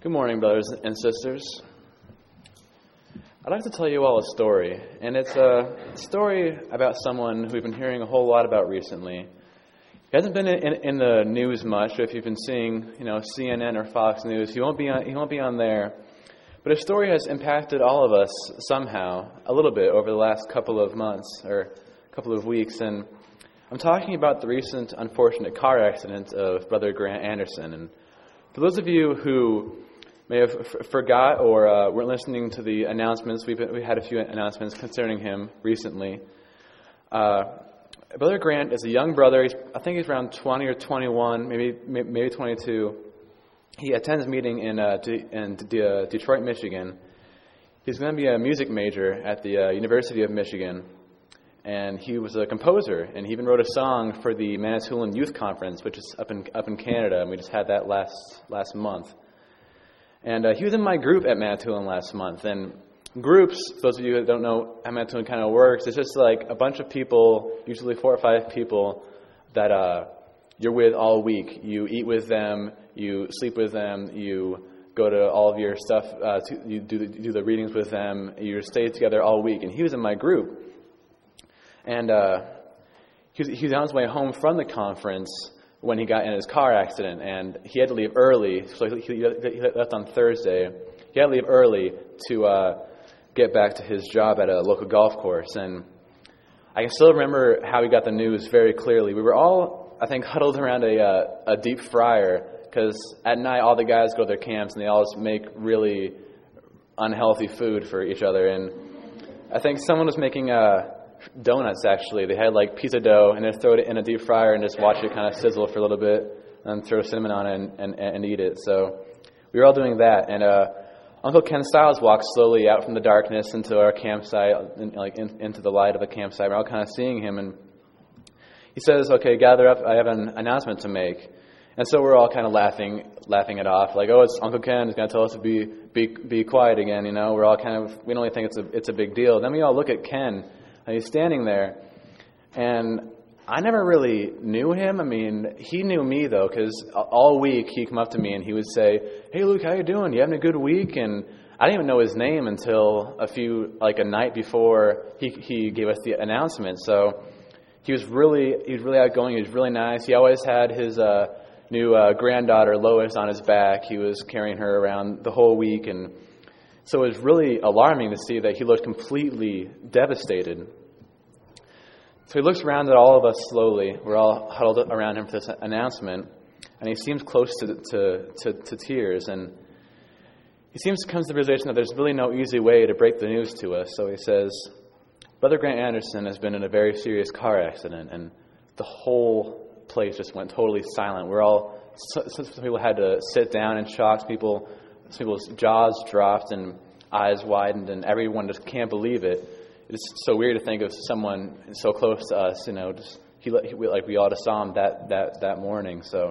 Good morning, brothers and sisters. I'd like to tell you all a story, and it's a story about someone who we've been hearing a whole lot about recently. He hasn't been in the news much. If you've been seeing, CNN or Fox News, he won't be on there. But his story has impacted all of us somehow, a little bit over the last couple of months or couple of weeks. And I'm talking about the recent unfortunate car accident of Brother Grant Anderson. And for those of you who may have forgot or weren't listening to the announcements, we had a few announcements concerning him recently. Brother Grant is a young brother. I think he's around 20 or 21, maybe 22. He attends meeting in Detroit, Michigan. He's going to be a music major at the University of Michigan, and he was a composer. And he even wrote a song for the Manitoulin Youth Conference, which is up in Canada, and we just had that last month. And he was in my group at Manitoulin last month. And groups, for those of you that don't know how Manitoulin kind of works, it's just like a bunch of people, usually 4 or 5 people, that you're with all week. You eat with them, you sleep with them, you go to all of your stuff, you do the readings with them, you stay together all week. And he was in my group. And he was on his way home from the conference when he got in his car accident, and he had to leave early. So he left on Thursday. He had to leave early to get back to his job at a local golf course. And I can still remember how we got the news very clearly. We were all, I think, huddled around a deep fryer, because at night all the guys go to their camps and they always make really unhealthy food for each other. And I think someone was making donuts, actually. They had like pizza dough, and they'd throw it in a deep fryer and just watch it kind of sizzle for a little bit, and throw cinnamon on it and eat it. So we were all doing that, and Uncle Ken Stiles walked slowly out from the darkness into our campsite, into the light of the campsite. We're all kind of seeing him, and he says, "Okay, gather up. I have an announcement to make." And so we're all kind of laughing it off, like, "Oh, it's Uncle Ken. He's going to tell us to be quiet again." We're all kind of, we don't really think it's a big deal. Then we all look at Ken. And he's standing there, and I never really knew him. I mean, he knew me, though, because all week he'd come up to me and he would say, "Hey, Luke, how you doing? You having a good week?" And I didn't even know his name until a night before he gave us the announcement. So he was really outgoing. He was really nice. He always had his new granddaughter, Lois, on his back. He was carrying her around the whole week, and so it was really alarming to see that he looked completely devastated. So he looks around at all of us slowly. We're all huddled around him for this announcement, and he seems close to tears. And he seems to come to the realization that there's really no easy way to break the news to us. So he says, "Brother Grant Anderson has been in a very serious car accident," and the whole place just went totally silent. Some people had to sit down in shock. Some people's jaws dropped and eyes widened, and everyone just can't believe it. It's so weird to think of someone so close to us, we all just saw him that morning. So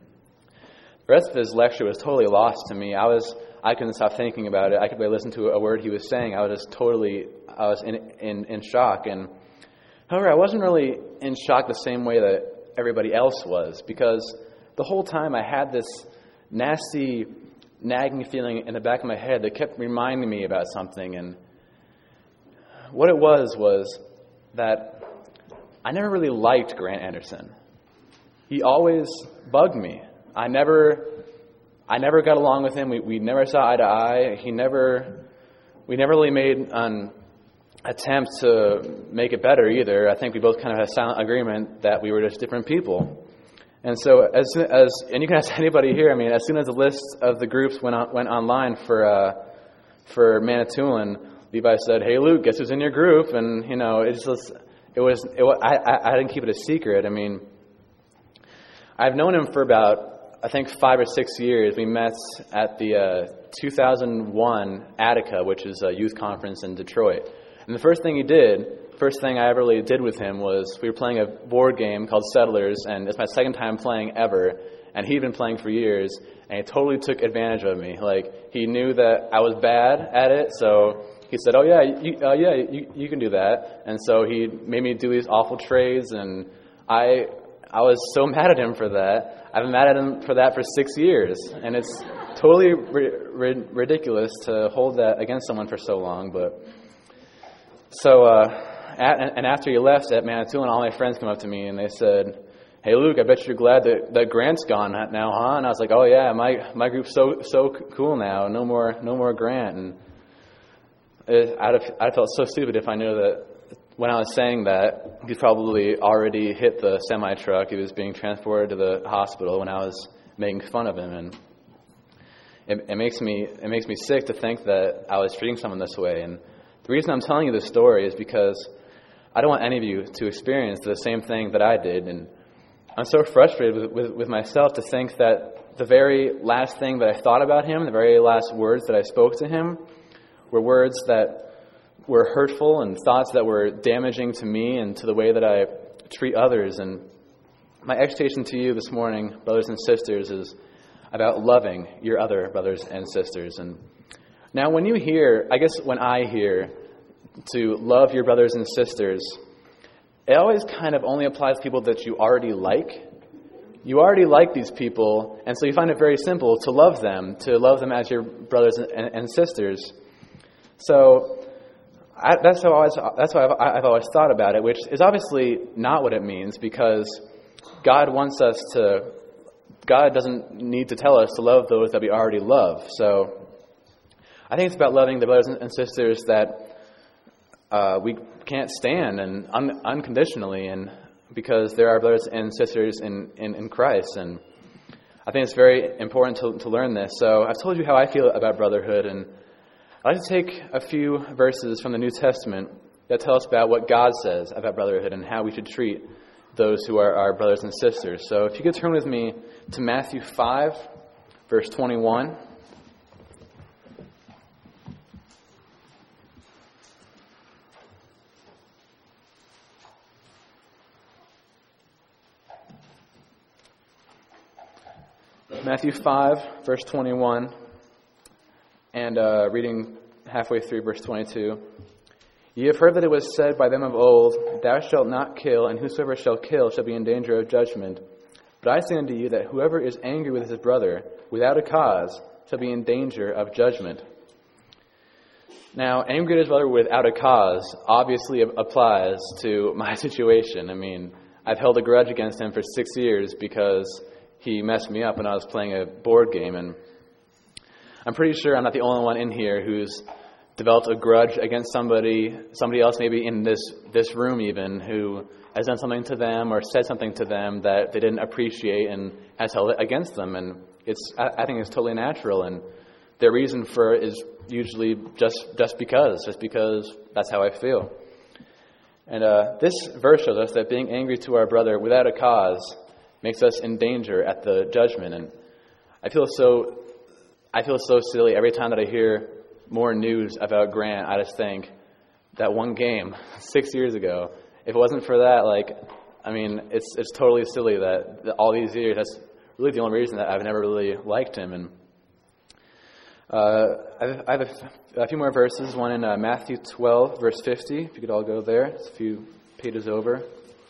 the rest of his lecture was totally lost to me. I couldn't stop thinking about it. I could barely listen to a word he was saying. I was in shock. And however, I wasn't really in shock the same way that everybody else was, because the whole time I had this nasty, nagging feeling in the back of my head that kept reminding me about something. And what it was that I never really liked Grant Anderson. He always bugged me. I never got along with him. We never saw eye to eye. We never really made an attempt to make it better either. I think we both kind of had a silent agreement that we were just different people. And so, and you can ask anybody here. I mean, as soon as the list of the groups went online for Manitoulin, Levi said, "Hey, Luke, guess who's in your group?" And I didn't keep it a secret. I mean, I've known him for about, I think, 5 or 6 years. We met at the 2001 Attica, which is a youth conference in Detroit. And the first thing I ever really did with him was we were playing a board game called Settlers, and it's my second time playing ever, and he'd been playing for years, and he totally took advantage of me. Like, he knew that I was bad at it, so he said, "Oh, you can do that." And so he made me do these awful trades, and I was so mad at him for that. I've been mad at him for that for 6 years, and it's totally ridiculous to hold that against someone for so long. But so, after you left at Manitoulin, all my friends came up to me and they said, "Hey, Luke, I bet you're glad that Grant's gone now, huh?" And I was like, "Oh yeah, my group's so cool now. No more Grant." And I'd felt so stupid if I knew that when I was saying that, he'd probably already hit the semi-truck. He was being transported to the hospital when I was making fun of him, and it makes me sick to think that I was treating someone this way. And the reason I'm telling you this story is because I don't want any of you to experience the same thing that I did. And I'm so frustrated with myself to think that the very last thing that I thought about him, the very last words that I spoke to him, were words that were hurtful and thoughts that were damaging to me and to the way that I treat others. And my exhortation to you this morning, brothers and sisters, is about loving your other brothers and sisters. And now when you hear, I guess when I hear to love your brothers and sisters, it always kind of only applies to people that you already like. You already like these people, and so you find it very simple to love them as your brothers and sisters. So that's how I've always thought about it, which is obviously not what it means, because God doesn't need to tell us to love those that we already love. So I think it's about loving the brothers and sisters that we can't stand, and unconditionally, and because they're our brothers and sisters in Christ. And I think it's very important to learn this. So I've told you how I feel about brotherhood, and I'd like to take a few verses from the New Testament that tell us about what God says about brotherhood and how we should treat those who are our brothers and sisters. So if you could turn with me to Matthew 5, verse 21. Matthew 5, verse 21, and reading halfway through verse 22. "Ye have heard that it was said by them of old, Thou shalt not kill, and whosoever shall kill shall be in danger of judgment. But I say unto you that whoever is angry with his brother without a cause shall be in danger of judgment." Now, angry at his brother without a cause obviously applies to my situation. I mean, I've held a grudge against him for 6 years because he messed me up when I was playing a board game, and I'm pretty sure I'm not the only one in here who's developed a grudge against somebody else, maybe in this room even, who has done something to them or said something to them that they didn't appreciate and has held it against them. And I think it's totally natural, and their reason for it is usually just because that's how I feel. And this verse shows us that being angry to our brother without a cause makes us in danger at the judgment. And I feel so silly every time that I hear more news about Grant. I just think that one game 6 years ago, if it wasn't for that, it's totally silly that all these years, that's really the only reason that I've never really liked him. And I have a few more verses, one in Matthew 12, verse 50, if you could all go there. It's a few pages over.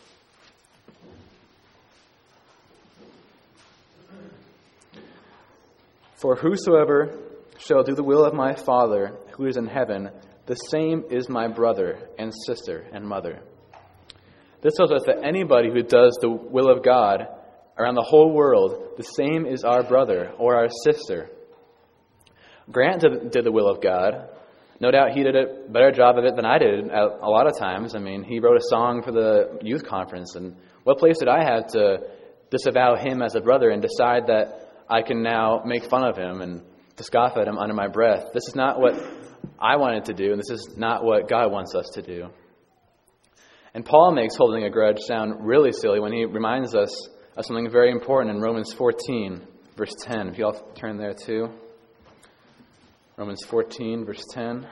"For whosoever shall do the will of my Father who is in heaven, the same is my brother and sister and mother." This tells us that anybody who does the will of God around the whole world, the same is our brother or our sister. Grant did the will of God. No doubt he did a better job of it than I did a lot of times. I mean, he wrote a song for the youth conference, and what place did I have to disavow him as a brother and decide that I can now make fun of him and to scoff at him under my breath? This is not what I wanted to do, and this is not what God wants us to do. And Paul makes holding a grudge sound really silly when he reminds us of something very important in Romans 14, verse 10. If you all turn there too. Romans 14, verse 10.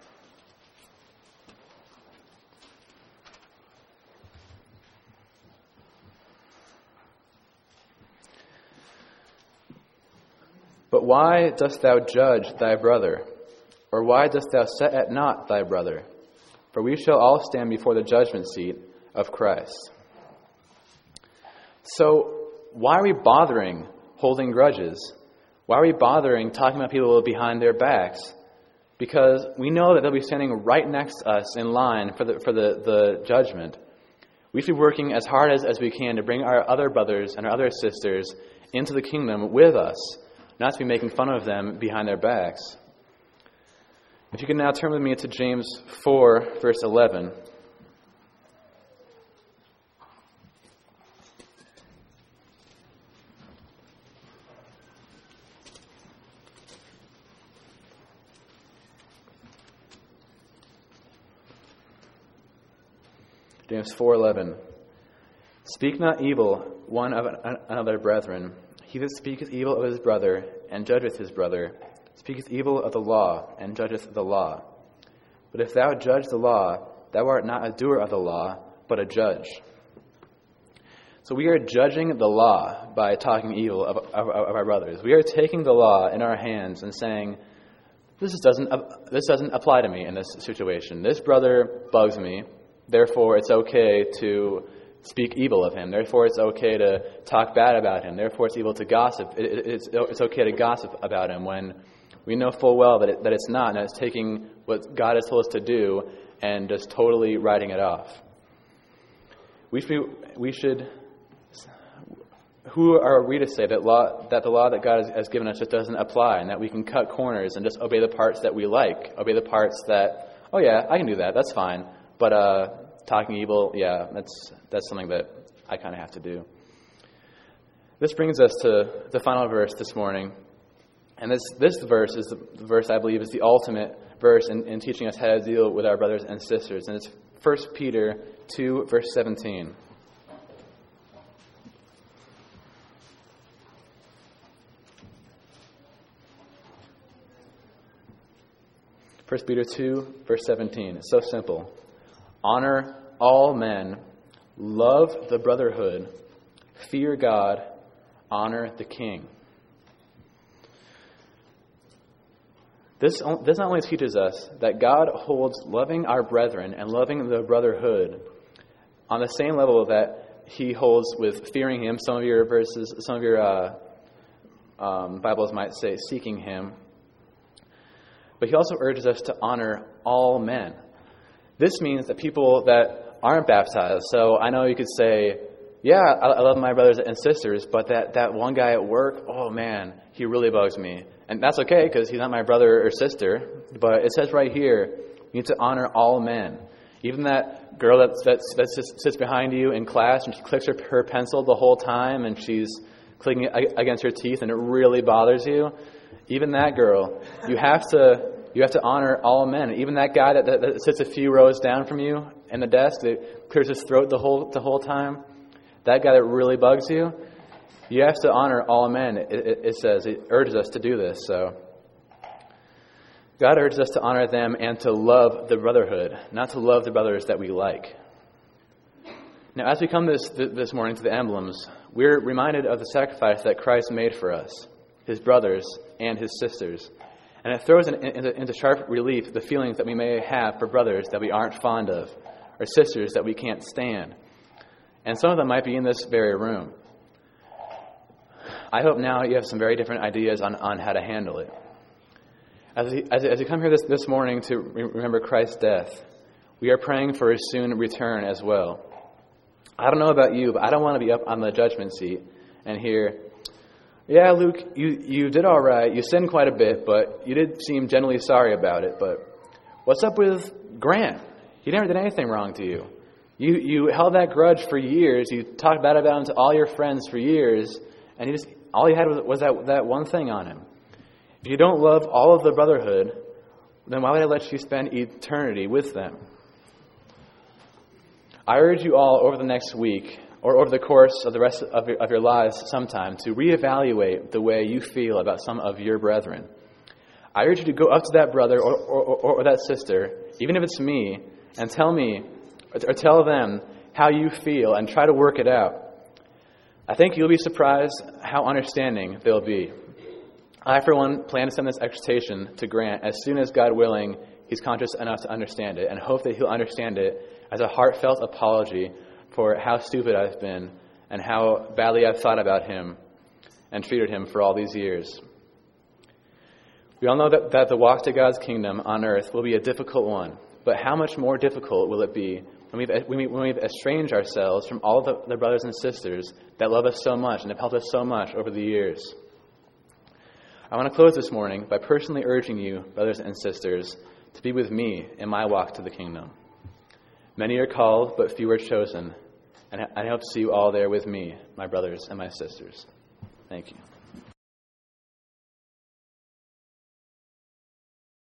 "But why dost thou judge thy brother? Or why dost thou set at naught thy brother? For we shall all stand before the judgment seat of Christ." So, why are we bothering holding grudges? Why are we bothering talking about people behind their backs? Because we know that they'll be standing right next to us in line for the judgment. We should be working as hard as we can to bring our other brothers and our other sisters into the kingdom with us, not to be making fun of them behind their backs. If you can now turn with me to James 4, verse 11. James 4:11. Speak not evil one of another, brethren. He that speaketh evil of his brother, and judgeth his brother, speaketh evil of the law, and judgeth the law. But if thou judge the law, thou art not a doer of the law, but a judge. So we are judging the law by talking evil of our brothers. We are taking the law in our hands and saying, this doesn't apply to me in this situation. This brother bugs me. Therefore, it's okay to speak evil of him. Therefore, it's okay to talk bad about him. Therefore, it's evil to gossip. It's okay to gossip about him when we know full well that it's not, and it's taking what God has told us to do and just totally writing it off. We should. Who are we to say that the law that God has given us just doesn't apply, and that we can cut corners and just obey the parts that we like, obey the parts that, oh yeah, I can do that, that's fine. But talking evil, yeah, that's something that I kind of have to do. This brings us to the final verse this morning. And this verse is the verse I believe is the ultimate verse in teaching us how to deal with our brothers and sisters. And it's 1 Peter 2, verse 17. First Peter 2, verse 17. It's so simple. Honor all men, love the brotherhood, fear God, honor the king. This not only teaches us that God holds loving our brethren and loving the brotherhood on the same level that he holds with fearing him. Some of your Bibles might say seeking him. But he also urges us to honor all men. This means that people that aren't baptized. So I know you could say, yeah, I love my brothers and sisters, but that one guy at work, oh man, he really bugs me. And that's okay because he's not my brother or sister. But it says right here, you need to honor all men. Even that girl that sits behind you in class and she clicks her pencil the whole time and she's clicking it against her teeth and it really bothers you. Even that girl, you have to honor all men. Even that guy that sits a few rows down from you in the desk that clears his throat the whole time, that guy that really bugs you, you have to honor all men. It urges us to do this. So God urges us to honor them and to love the brotherhood, not to love the brothers that we like. Now, as we come this morning to the emblems, we're reminded of the sacrifice that Christ made for us, his brothers and his sisters. And it throws into sharp relief the feelings that we may have for brothers that we aren't fond of, or sisters that we can't stand. And some of them might be in this very room. I hope now you have some very different ideas on how to handle it. As you come here this morning to remember Christ's death, we are praying for his soon return as well. I don't know about you, but I don't want to be up on the judgment seat and hear, yeah, Luke, you did all right. You sinned quite a bit, but you did seem genuinely sorry about it. But what's up with Grant? He never did anything wrong to you. You held that grudge for years. You talked bad about him to all your friends for years, and all he had was that one thing on him. If you don't love all of the brotherhood, then why would I let you spend eternity with them? I urge you all over the next week, or over the course of the rest of your lives sometime, to reevaluate the way you feel about some of your brethren. I urge you to go up to that brother or that sister, even if it's me, and tell me, or tell them how you feel and try to work it out. I think you'll be surprised how understanding they'll be. I, for one, plan to send this exhortation to Grant as soon as, God willing, he's conscious enough to understand it, and hope that he'll understand it as a heartfelt apology for how stupid I've been and how badly I've thought about him and treated him for all these years. We all know that the walk to God's kingdom on earth will be a difficult one, but how much more difficult will it be when we've estranged ourselves from all the brothers and sisters that love us so much and have helped us so much over the years? I want to close this morning by personally urging you, brothers and sisters, to be with me in my walk to the kingdom. Many are called, but few are chosen, and I hope to see you all there with me, my brothers and my sisters. Thank you.